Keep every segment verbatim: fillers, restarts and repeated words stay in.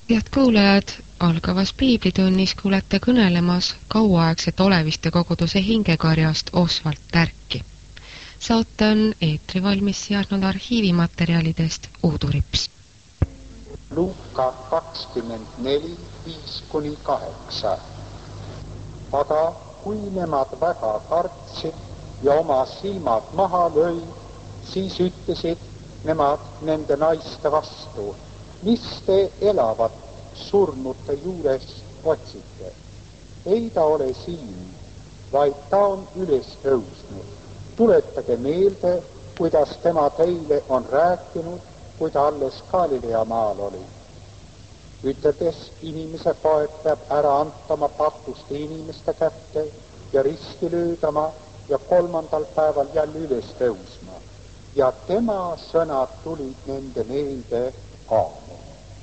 Head kuulajad, algavas piiblitunnis kuulete kõnelemas kauaaegset oleviste koguduse hingekarjast Oswald Tärki. Saate on eetri valmis seadnud arhiivimaterjalidest Uudu Rips. Luuka kakskümmend neli, viis kuni kaheksa. Aga kui nemad väga kartsid ja oma silmad maha lõi, siis ütlesid nemad nende naiste vastu: mis te elavat surnute juures otsite? Ei ta ole siin, vaid ta on üles tõusnud. Tuletage meelde, kuidas tema teile on rääkinud, kui ta alles Galilea maal oli. Üteldes, inimese poeg peab ära antama patuste inimeste kätte ja risti löödama ja kolmandal päeval jälle üles tõusma. Ja tema sõnad tulid nende meelde aamu.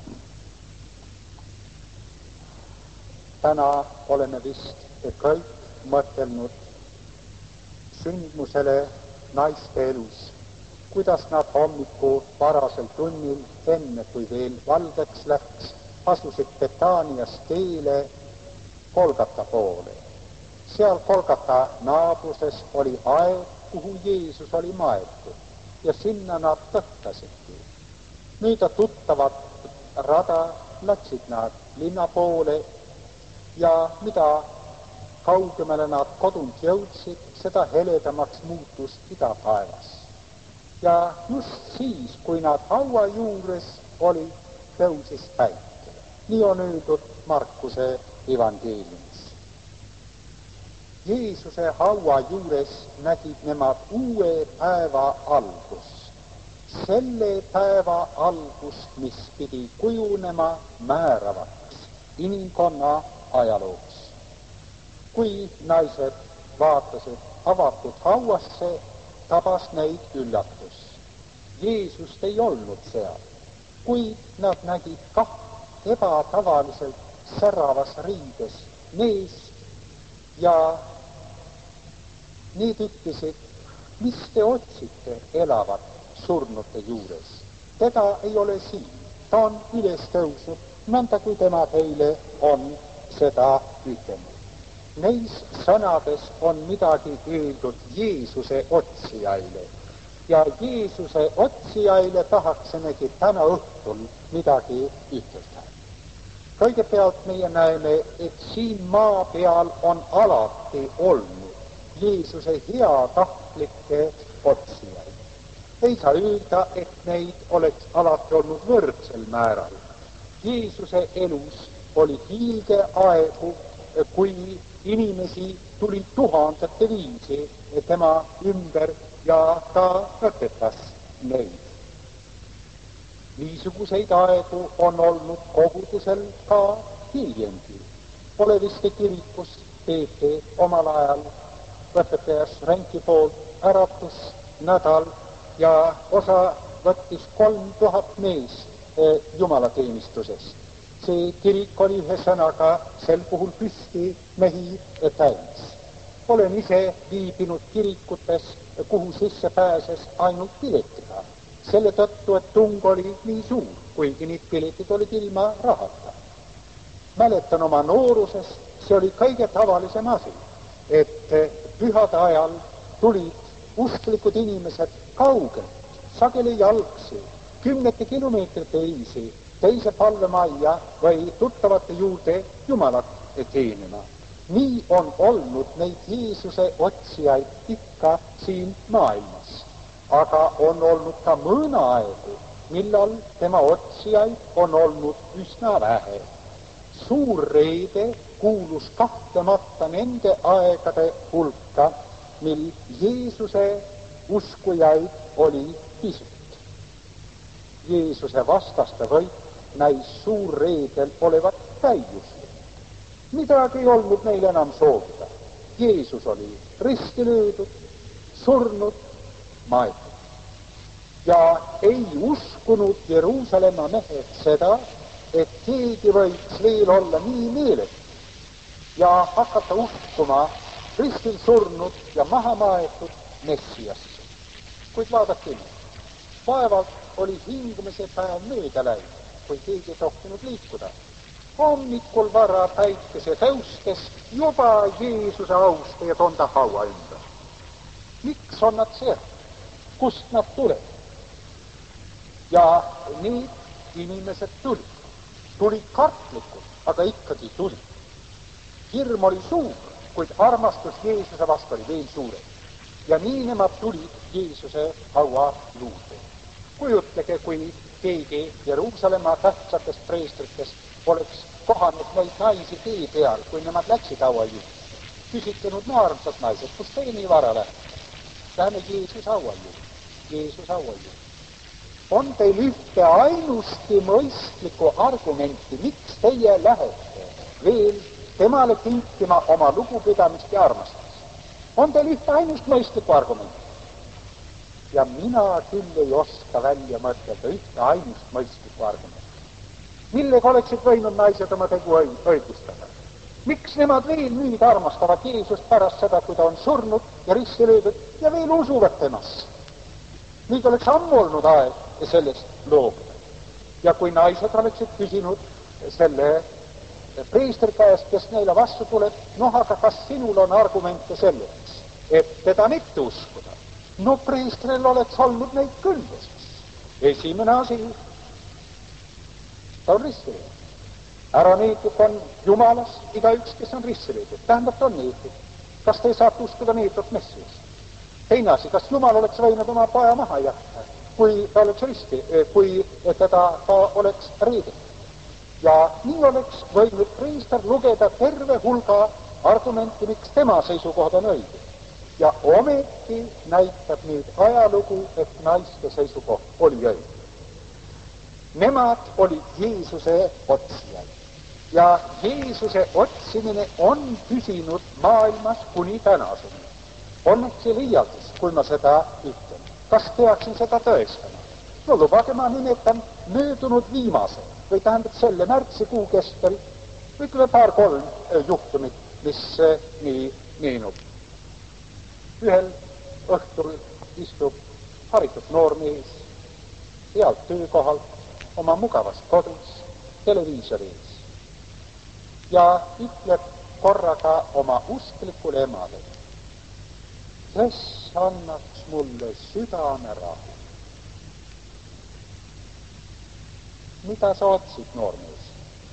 Täna oleme vist kõik mõtelnud sündmusele naiste elus, kuidas nad hommiku varasel tunnil, enne kui veel valgeks läks, asusid Betanias teele Golgata poole. Seal Golgata naabruses oli aed, kuhu Jeesus oli maetud, ja sinna nad tõttasidki. Mööda tuttavat rada läksid nad linna poole ja mida kaugemale nad kodunt jõudsid, seda heledamaks muutus idapäevas. Ja just siis, kui nad haua juures oli, tõusis päike. Nii on öeldud Markuse evangeeliumis. Jeesuse haua juures nägid nemad uue päeva algust. Selle päeva algust, mis pidi kujunema määravaks inimkonna ajalooks. Kui naised vaatasid avatud hauasse, tabas neid üllatus. Jeesust ei olnud seal, kuid nad nägid kaht ebatavaliselt säravas riides meest ja need ütlesid: mis te otsite elavat surnute juures? Teda ei ole siin, ta on üles tõusnud, nõnda kui tema teile on seda ütelnud. Neis sõnades on midagi öeldud Jeesuse otsijaile ja Jeesuse otsijaile tahaksemegi täna õhtul midagi ütelda. Kõigepealt meie näeme, et siin maa peal on alati olnud Jeesuse heatahtlikke otsijaid. Ei saa öelda, et neid oleks alati olnud võrdsel määral. Jeesuse elus oli hiilge aegu, kui inimesi tuli tuhandete viisi tema ümber ja ta õpetas neid. Niisuguseid aegu on olnud kogudusel ka hiljemgi. Oleviste kirikus peeti omal ajal õpetajas Renki poolt äratus nädal ja osa võttis kolm tuhat meest jumalateenistusest. See kirik oli ühe sõnaga sel puhul püsti mehi täis. Olen ise viibinud kirikutes, kuhu sisse pääses ainult piletiga. Selle tõttu, et tung oli nii suur, kuigi need piletid olid ilma rahata. Mäletan oma noorusest, see oli kõige tavalisem asi, et pühade ajal tulid usklikud inimesed kaugelt, sageli jalgsi, kümnete kilomeetrite viisi teise palvemajja või tuttavate juurde Jumalat teenima. Nii on olnud neid Jeesuse otsijaid ikka siin maailmas. Aga on olnud ka mõne aegu, millal tema otsijaid on olnud üsna vähe. Suur reede kuulus kahtlemata nende aegade hulka, mil Jeesuse uskujaid oli pisut. Jeesuse vastaste võit näis suur reedel olevat täiuslik. Midagi ei olnud neil enam soovida. Jeesus oli risti löödud, surnud, maetud. Ja ei uskunud Jeruusalemma mehed seda, et keegi võiks veel olla nii meeletu ja hakata uskuma ristil surnud ja maha maetud Messiasse. Kuid vaadake, vaevalt oli hingamise päev mööda läinud, kui keegi ei tohtinud liikuda. Hommikul vara päikese tõustes juba Jeesuse austajad on ta haua ümber. Miks on nad seal? Kust nad tulevad? Ja need inimesed tulid. Tulid kartlikult, aga ikkagi tulid. Hirm oli suur, kuid armastus Jeesuse vastu oli veel suurem. Ja nii nemad tulid Jeesuse haua juurde. Kujutlege, kui keegi Jeruusalemma tähtsatest preestritest oleks kohanud neid naisi tee peal, kui nemad läksid haua juurde. Küsitlenud, no armsad naised, kus teie nii vara läheb? Läheme Jeesus haua juurde. Jeesus haua juurde. On teil ühte ainusti mõistlikku argumenti, miks teie lähete veel temale kinkima oma lugupidamist ja armastust? On teil ühte ainust mõistlikku argumenti? Ja mina küll ei oska välja mõtelda ühte ainust mõistlikku argumenti. Millega oleksid võinud naised oma tegu õigustada? Miks nemad veel nüüd armastavad Jeesust pärast seda, kui ta on surnud ja risti löödud ja veel usuvad temasse? Nüüd oleks ammu olnud aeg sellest loobuda. Ja kui naised oleksid küsinud selle preestri käest, kes neile vastu tuleb, noh, aga kas sinul on argumente selleks, et teda mitte uskuda? No preestril oleks olnud neid küll. Esimene asi, ta on risti löödud. Ära neetud on Jumalas igaüks, kes on risti löödud. Tähendab, ta on neetud. Kas te saate uskuda neetud Messias? Teine asi, kas Jumal oleks võinud oma paja maha jätta, kui ta oleks risti, kui teda ta oleks reedet. Ja nii oleks võinud preester lugeda terve hulga argumenti, miks tema seisukohad on õige. Ja ometi näitab nüüd ajalugu, et naiste seisukoht oli õige. Nemad olid Jeesuse otsijad. Ja Jeesuse otsimine on püsinud maailmas kuni tänaseni. Onneksi liialdus, kui ma seda ütlen. Kas peaksin seda tõestama? No lubage, ma nimetan möödunud viimase, või tähendab selle märtsikuu kestel, ütleme paar-kolm juhtumit, mis nii meenub. Ühel õhtul istub haritud noormees healt töökohalt oma mugavast kodus televiisori ees ja ütleb korraga oma usklikule emale, kes annaks mulle südame rahu. Mida sa otsid, noormees?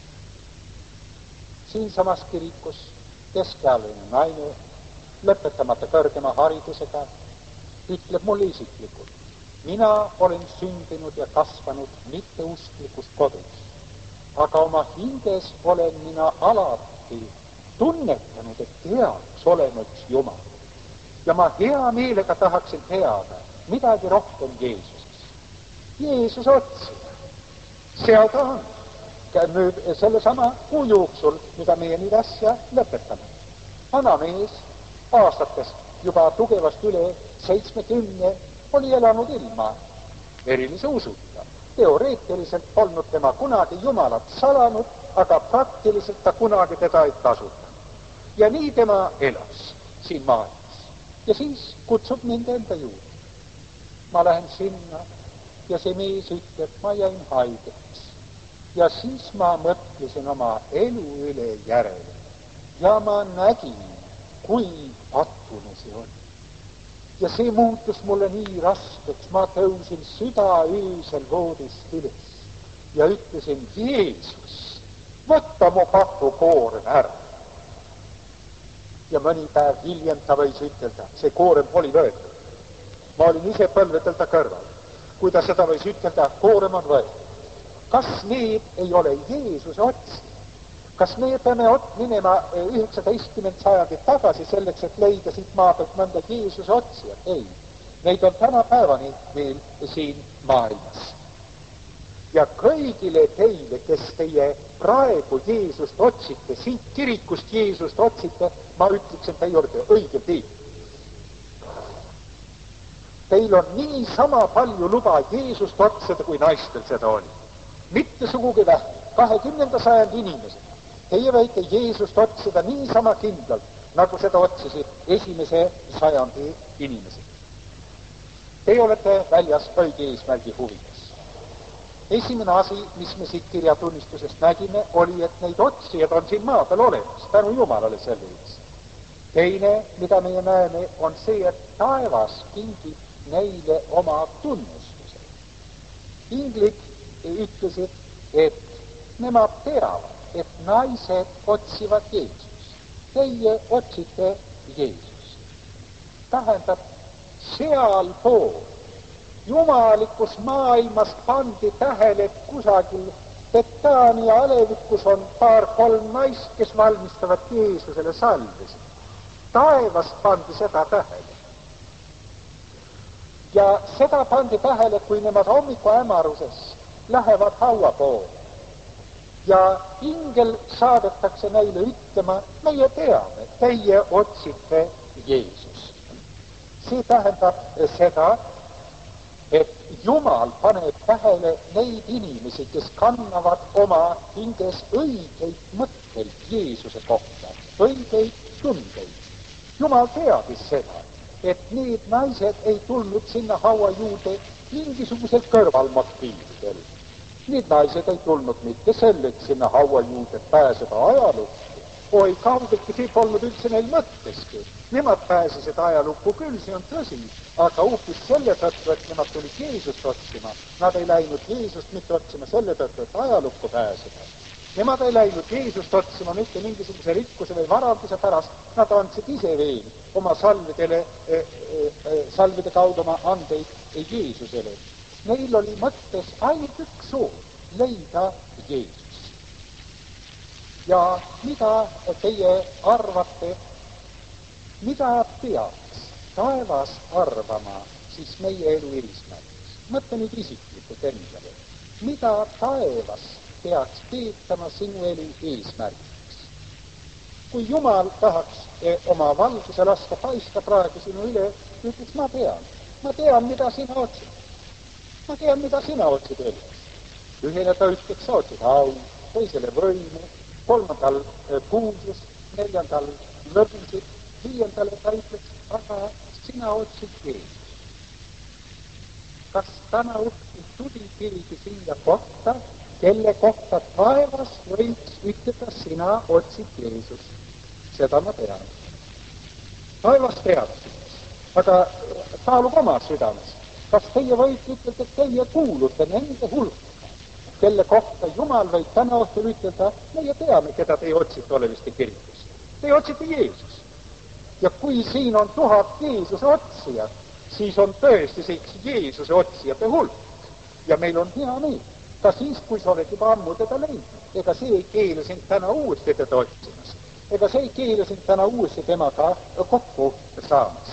Siinsamas kirikus keskealine naine, lõpetamata kõrgema haridusega, ütleb mulle isiklikult, mina olen sündinud ja kasvanud mitteusklikus kodus, aga oma hinges olen mina alati tunnetanud, et heaks olen üks Jumal. Ja ma hea meelega tahaksin teada midagi rohkem Jeesuses. Jeesus otsida. Seal ta on. Nüüd selle sama kuu jooksul, mida meie nüüd asja lõpetame. Anamees aastatest juba tugevast üle seitsmekümne oli elanud ilma erilise usuta. Teoreetiliselt polnud tema kunagi Jumalat salanud, aga praktiliselt ta kunagi teda ei kasutanud. Ja nii tema elas siin maailmas. Ja siis kutsub mind enda juurde. Ma lähen sinna ja see mees ütleb, ma jäin haigeks. Ja siis ma mõtlesin oma elu üle järele. Ja ma nägin, kui patune see on. Ja see muutus mulle nii raskeks, ma tõusin südaöösel voodist üles ja ütlesin, Jeesus, võtta mu patukoorem ära. Ja mõni päev hiljem ta võis ütelda, see koorem oli võetud. Ma olin ise põlvedelda kõrval. Kui ta seda võis ütelda, koorem on võetud. Kas need ei ole Jeesuse otsi? Kas me peame minema üheksateistkümnenda sajandit tagasi selleks, et leida siit maa pealt mõnda Jeesuse otsijat? Ei. Neid on tänapäevani veel siin maailmas. Ja kõigile teile, kes teie praegu Jeesust otsite, siit kirikust Jeesust otsite, ma ütleksin, te ei ole õigel teel. Teil on nii sama palju luba Jeesust otsida, kui naistel seda oli. Mitte sugugi vähem. kahekümnenda sajandi inimesed. Teie võite Jeesust otsida nii sama kindlalt, nagu seda otsisid esimese sajandi inimesed. Teie olete väljas õige eesmärgi huvides. esimene asi, mis me siit kirjatunnistusest nägime, oli, et neid otsijad on siin maa peal olemas, tänu Jumalale selle eest. Teine, mida meie näeme, on see, et taevas kingib neile oma tunnustuse. inglid ütlesid, et nemad teavad, et naised otsivad Jeesust. Teie otsite Jeesust. Tähendab, sealpool jumalikus maailmas pandi tähele, et kusagil Betania alevikus on paar-kolm naist, kes valmistavad Jeesusele salvesid. Taevast pandi seda tähele. Ja seda pandi tähele, kui nemad hommiku hämaruses lähevad haua poole. Ja ingel saadetakse neile ütlema, meie teame, teie otsite Jeesust. See tähendab seda, et Jumal paneb tähele neid inimesi, kes kannavad oma hinges õigeid mõtteid Jeesuse kohta, õigeid tundeid. Jumal teadis seda, et need naised ei tulnud sinna haua juurde mingisugusel kõrvalmotiividel. Need naised ei tulnud mitte selleks sinna haua juurde pääseda ajalukku. Oi, kaugeltki see polnud üldse neil mõtteski. Nemad pääsesid ajalukku küll, see on tõsi, aga hoopis selle tõttu, et nemad tulid Jeesust otsima. Nad ei läinud Jeesust mitte otsima selle tõttu, et ajalukku pääseda. Nemad ei läinud Jeesust otsima mitte mingisuguse rikkuse või varanduse pärast. Nad andsid ise veel oma salvidele, eh, eh, salvide kaudu oma andeid Jeesusele. Neil oli mõttes ainult üks soov, leida Jeesus. Ja mida teie arvate, mida peaks taevas arvama siis meie elu eesmärgiks? Mõtle nüüd isiklikult endale. Mida taevas peaks peetama sinu elu eesmärgiks? Kui Jumal tahaks eh, oma valguse lasta paista praegu sinu üle, ütleks, ma tean, ma tean, mida sina otsid. Ma tean, mida sina otsid elus. Ühele ta ütleks, sa otsid au, teisele võimu, kolmandal puudus, neljandal lõbusid, viiendale ta ütleks, aga sina otsid Jeesus. Kas täna õhtul tuli kirgi siia kohta, kelle kohta taevas võiks ütleda, sina otsid Jeesus? Seda ma tean. Taevas teab, aga kaalub oma südames. Kas teie võite ütelda, et teie kuulute nende hulka, kelle kohta Jumal võib täna õhtul ütelda, meie teame, keda teie otsite oleviste kirikus. Teie otsite Jeesus. Ja kui siin on tuhat Jeesuse otsijat, siis on tõesti see Jeesuse otsijate hulk. Ja meil on hea meel. Ka siis, kui sa oled juba ammu teda leidnud. Ega see ei keele sind täna uuesti teda otsimas. Ega see ei keele sind täna uuesti temaga kokku saamas.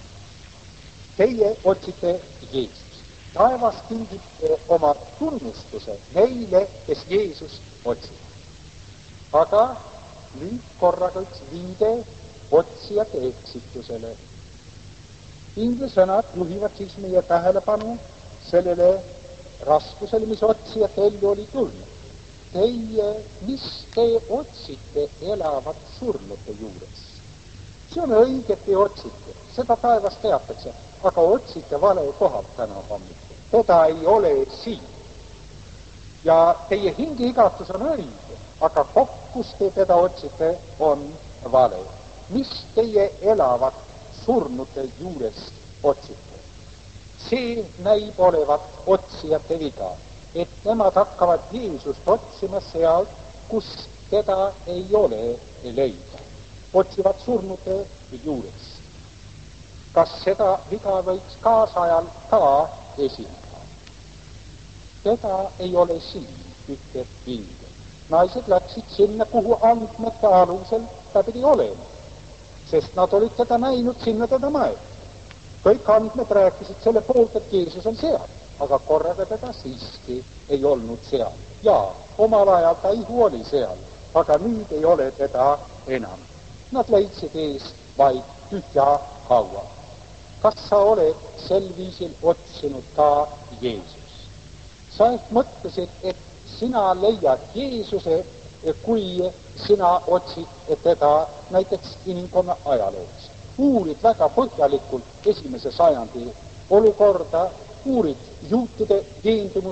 Teie otsite Jeesus. Taevas kingib oma tunnustuse neile, kes Jeesust otsib. Aga nüüd korraga üks viide otsijate eksitusele. Inglisõnad juhivad siis meie tähelepanu sellele raskusele, mis otsijate ellu oli tulnud. Teie, mis te otsite elavat surnute juures? See on õige, et te otsite. Seda taevas teatakse. Aga otsite vale kohalt täna hommikul. Teda ei ole siin. Ja teie hingiigatus on õige, aga koht, kus te teda otsite, on vale. Mis teie elavat surnute juurest otsite? See näib olevat otsijate viga, et nemad hakkavad Jeesust otsima sealt, kus teda ei ole leida. Otsivad surnute juurest. Kas seda viga võiks kaasajal ka esineda? Teda ei ole siin, ütleb ingel. Naised läksid sinna, kuhu andmete alusel ta pidi olema, sest nad olid teda näinud sinna teda maed. Kõik andmed rääkisid selle poolt, et Jeesus on seal, aga korraga teda siiski ei olnud seal. Jaa, omal ajal ta ihu oli seal, aga nüüd ei ole teda enam. Nad leidsid eest vaid tühja haua. Kas sa oled sel viisil otsinud ka Jeesus? Sa ehk mõtlesid, et sina leiad Jeesuse, kui sina otsid teda näiteks inimkonna ajaloos. Uurid väga põhjalikult esimese sajandi olukorda, uurid juutide veendumusi,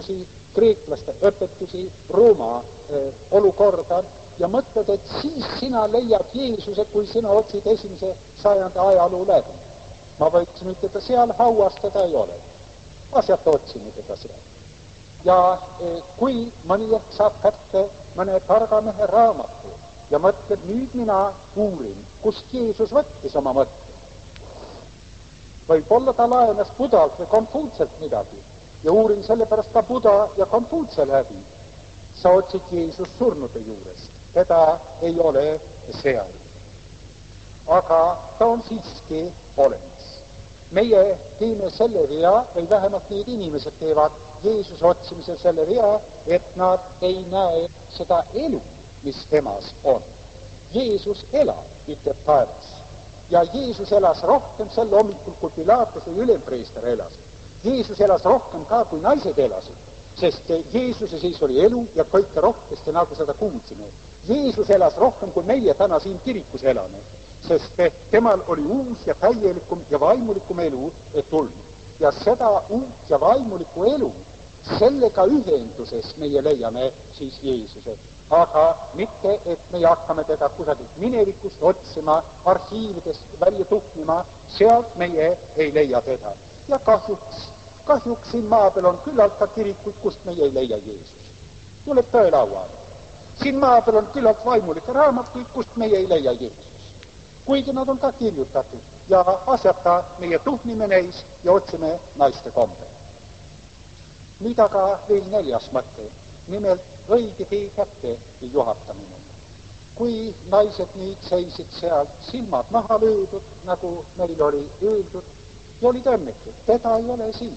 kreeklaste õpetusi, Rooma eh, olukorda ja mõtled, et siis sina leiad Jeesuse, kui sina otsid esimese sajandi ajaloo läbi. Ma võiksin ütelda, seal hauas teda ei ole. Asjata otsime teda seal. Ja eh, kui mõni ehk saab kätte mõne targa mehe raamatu ja mõtled, nüüd mina uurin, kust Jeesus võttis oma mõtte. Võib-olla ta laenas Budalt või Konfuutselt midagi ja uurin sellepärast ka Buda ja Konfuutse läbi. Sa otsid Jeesus surnude juurest. Teda ei ole seal. Aga ta on siiski olemas. Meie teeme selle vea, või vähemalt need inimesed teevad Jeesuse otsimisel selle vea, et nad ei näe seda elu, mis temas on. Jeesus elab, ütleb taevas. Ja Jeesus elas rohkem sel hommikul, kui Pilatus või ülempreester elas. Jeesus elas rohkem ka, kui naised elasid, sest Jeesuse siis oli elu ja kõike rohkesti, nagu seda kuulsime. Jeesus elas rohkem, kui meie täna siin kirikus elame, sest temal oli uus ja täielikum ja vaimulikum elu tulnud. Ja seda uut ja vaimulikku elu, sellega ühenduses meie leiame siis Jeesuse. Aga mitte, et me hakkame teda kusagilt minevikust otsima, arhiividest välja tuhnima, sealt meie ei leia teda. Ja kahjuks, kahjuks siin maa peal on küllalt ka kirikuid, kust meie ei leia Jeesus. Tuleb tõe lauale. Siin maa peal on küllalt vaimulikke raamatuid, kust meie ei leia Jeesus. Kuigi nad on ka kirjutatud ja asjata meie tuhnime neis ja otsime naiste kombe. Nüüd aga veel neljas mõte, nimelt õige tee kätte juhatamine. Kui naised nüüd seisid sealt silmad maha löödud, nagu meil oli öeldud, ja olid õnnetud, teda ei ole siin.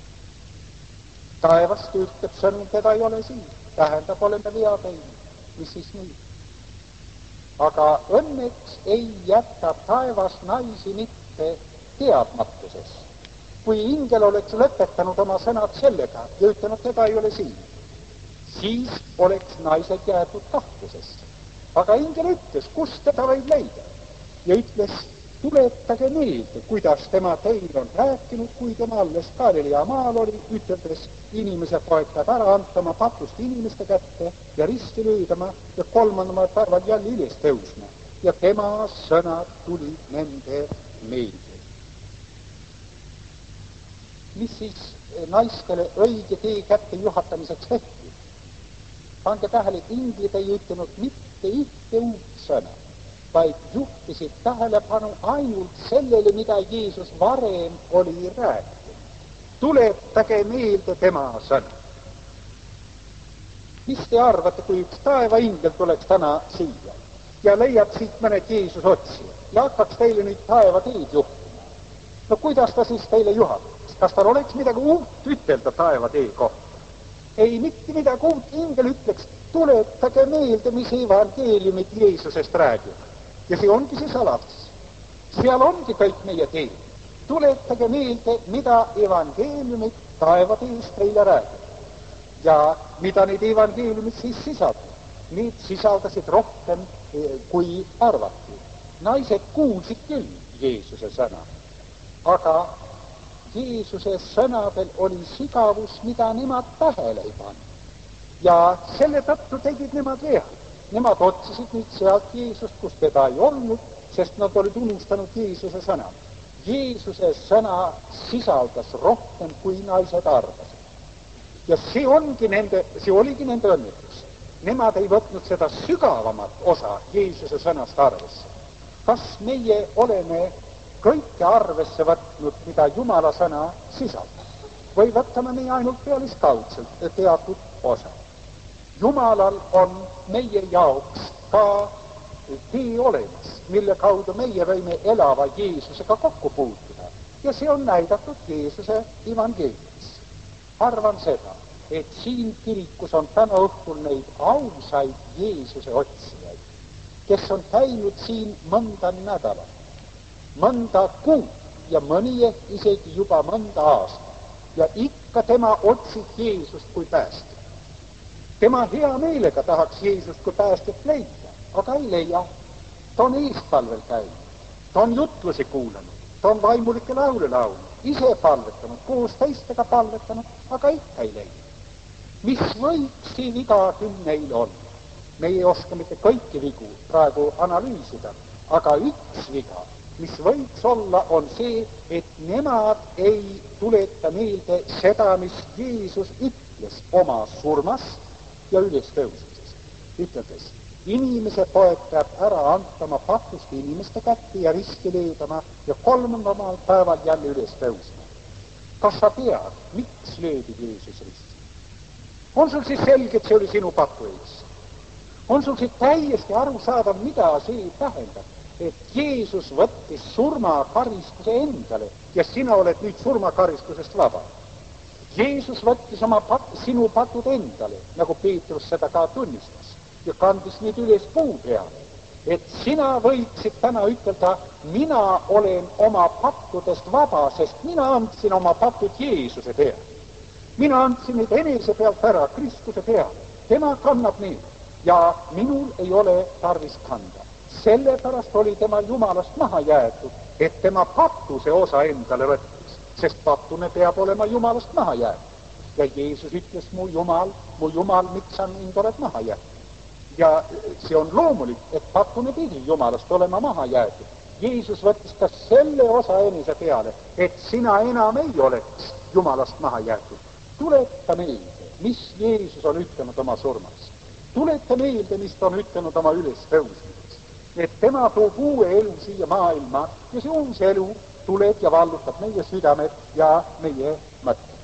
Taevast ütleb sõnum, teda ei ole siin. Tähendab, oleme vea teinud. Mis siis nii? Aga õnneks ei jäta taevas naisi mitte teadmatuses. Kui ingel oleks lõpetanud oma sõnad sellega ja ütelnud, teda ei ole siin, siis oleks naised jäetud kahtlusesse. Aga ingel ütles, kust teda võib leida? Ja ütles, tuletage meelde, kuidas tema teil on rääkinud, kui tema alles Galilea maal oli, üteldes, inimese poeg peab ära antama patust inimeste kätte ja risti löödama ja kolmandama päeval jälle üles tõusma. Ja tema sõnad tulid nende meelde. Mis siis naistele õige tee kätte juhatamiseks tehti? Pange tähele, et inglid ei ütelnud mitte ühte uut sõna, vaid juhtisid tähelepanu ainult sellele, mida Jeesus varem oli rääkinud. Tuletage meelde tema sõna. Mis te arvate, kui üks taevaingel tuleks täna siia ja leiab siit mõned Jeesus otsija ja hakkaks teile nüüd taeva teed juhtima? No kuidas ta siis teile juhataks? Kas tal oleks midagi uut ütelda taeva tee kohta? Ei, mitte midagi uut. Ingel ütleks, tuletage meelde, mis evangeeliumid Jeesusest räägib. Ja see ongi see saladus. Seal ongi kõik meie teel. Tuletage meelde, mida evangeeliumid taevateest teile räägib. Ja mida need evangeeliumid siis sisaldavad? Need sisaldasid rohkem kui arvati. Naised kuulsid küll Jeesuse sõna. Aga Jeesuse sõnadel oli sigavus, mida nemad tähele ei pannud. Ja selle tõttu tegid nemad vea. Nemad otsisid nüüd sealt Jeesust, kus teda ei olnud, sest nad olid unustanud Jeesuse sõna. Jeesuse sõna sisaldas rohkem, kui naised arvasid. Ja see ongi nende, see oligi nende õnnetus. Nemad ei võtnud seda sügavamat osa Jeesuse sõnast arvesse. Kas meie oleme kõike arvesse võtnud, mida Jumala sõna sisaldab? Või võtame meie ainult pealiskaudselt teatud osa? Jumalal on meie jaoks ka tee olemas, mille kaudu meie võime elava Jeesusega kokku puutuda. Ja see on näidatud Jeesuse evangeeliumis. Arvan seda, et siin kirikus on täna õhtul neid ausaid Jeesuse otsijaid, kes on käinud siin mõnda nädalat, mõnda kuud ja mõni isegi juba mõnda aastat. Ja ikka tema otsib Jeesust kui päästjat. Tema hea meelega tahaks Jeesust kui päästjat leida, aga ei leia. Ta on eestpalvel käinud, ta on jutlusi kuulanud, ta on vaimulikke laule laulnud, ise palvetanud, koos teistega palvetanud, aga ikka ei leia. mis võiks see viga küll neil olla? Me ei oska mitte kõiki vigu praegu analüüsida, aga üks viga, mis võiks olla, on see, et nemad ei tuleta meelde seda, mis Jeesus ütles oma surmast ja ülestõusmisest. Ütledes, inimese poeg peab ära antama patust inimeste kätte ja risti löödama ja kolmandal päeval jälle ülestõusma. Kas sa tead, miks löödi Jeesus risti? On sul siis selge, et see oli sinu patu ees? On sul siis täiesti arusaadav, mida see tähendab, et Jeesus võttis surmakaristuse endale ja sina oled nüüd surmakaristusest vaba. Jeesus võttis oma pat, sinu patud endale, nagu Peetrus seda ka tunnistas, ja kandis nüüd üles puu peale, et sina võiksid täna ütelda, mina olen oma pattudest vaba, sest mina andsin oma patud Jeesuse peale. Mina andsin neid enese pealt ära, Kristuse peale. Tema kannab neid ja minul ei ole tarvis kanda. Sellepärast oli tema Jumalast maha jäetud, et tema patuse osa endale võttis, sest patune peab olema Jumalast maha jäetud. Ja Jeesus ütles, mu Jumal, mu Jumal, miks sa mind oled maha jäetud? Ja see on loomulik, et patune pidi Jumalast olema maha jäetud. Jeesus võttis ka selle osa enese peale, et sina enam ei oleks Jumalast maha jäetud. Tuleta meelde, mis Jeesus on ütelnud oma surmas. Tuleta meelde, mis ta on ütelnud oma ülestõusmisest. Et tema toob uue elu siia maailma ja see uus elu tuleb ja vallutab meie südamed ja meie mõtted.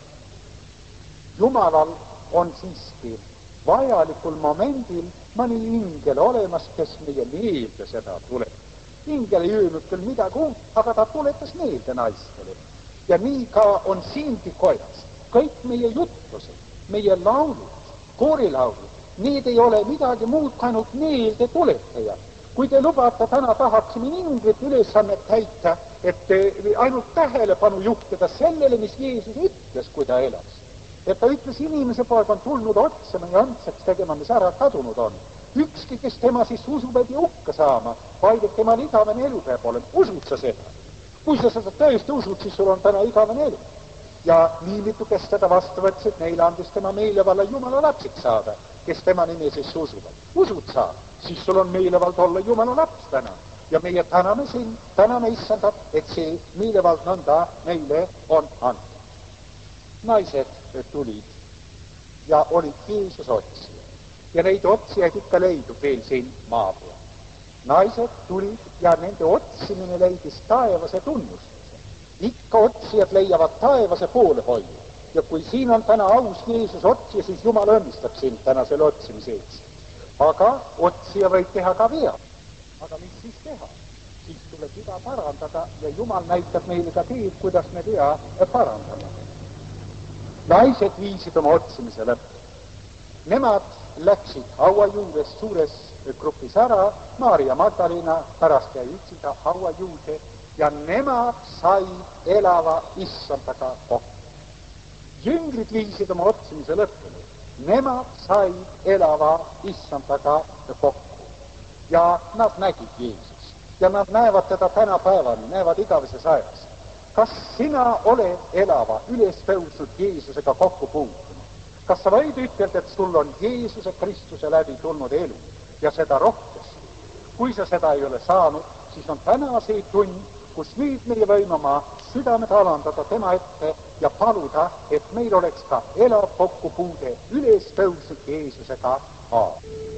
Jumalal on siiski vajalikul momendil mõni ingel olemas, kes meie meelde seda tuleb. Ingel ei öelnud küll midagi uut, aga ta tuletas meelde naistele. Ja nii ka on siingi kojas. Kõik meie jutlused, meie laulud, koorilaulud, need ei ole midagi muud kui ainult meelde tuletajad. Kui te lubate, täna tahaksime ingrit ülesannet täita, et ainult tähelepanu juhtida sellele, mis Jeesus ütles, kui ta elas. Et ta ütles, inimese poeg on tulnud otsema ja õndsaks tegema, mis ära kadunud on. Ükski, kes tema siis usub, ei hukka saama, vaid et temal igavene elu peab olema. Usud sa seda? Kui sa seda tõesti usud, siis sul on täna igavene elu. Ja nii mitu, kes seda vastu võtsid, neile andis tema meelevalla Jumala lapsiks saada, kes tema nime siis usuvad. Usud sa? Siis sul on meelevald olla Jumala laps täna. Ja meie täname siin, täname issandat, et see meelevald nõnda meile on antud. Naised tulid ja olid Jeesus otsija. Ja neid otsijaid ikka leidub veel siin maa peal. Naised tulid ja nende otsimine leidis taevase tunnustuse. Ikka otsijad leiavad taevase poolehoiu. Ja kui siin on täna aus Jeesus otsija, siis Jumal õnnistab sind täna selle otsimise eest. Aga otsija võib teha ka vea. Aga mis siis teha? Siis tuleb viga parandada ja Jumal näitab meile ka teed, kuidas me vea parandame. Naised viisid oma otsimise lõppu. Nemad läksid haua juures suures grupis ära, Maarja Magdalena pärast jäi üksida haua juurde ja nemad sai elava issandaga kokku. Jüngrid viisid oma otsimise lõppuni. Nemad sai elava issandaga kokku ja nad nägid Jeesus ja nad näevad teda tänapäevani, näevad igaveses ajas. Kas sina oled elava ülestõusnud Jeesusega kokku puutunud? Kas sa võid ütelda, et sul on Jeesuse Kristuse läbi tulnud elu ja seda rohkesti? Kui sa seda ei ole saanud, siis on täna see tund, kus nüüd meie võime oma südamed alandada tema ette ja paluda, et meil oleks ka elav kokkupuude ülestõusnud Jeesusega.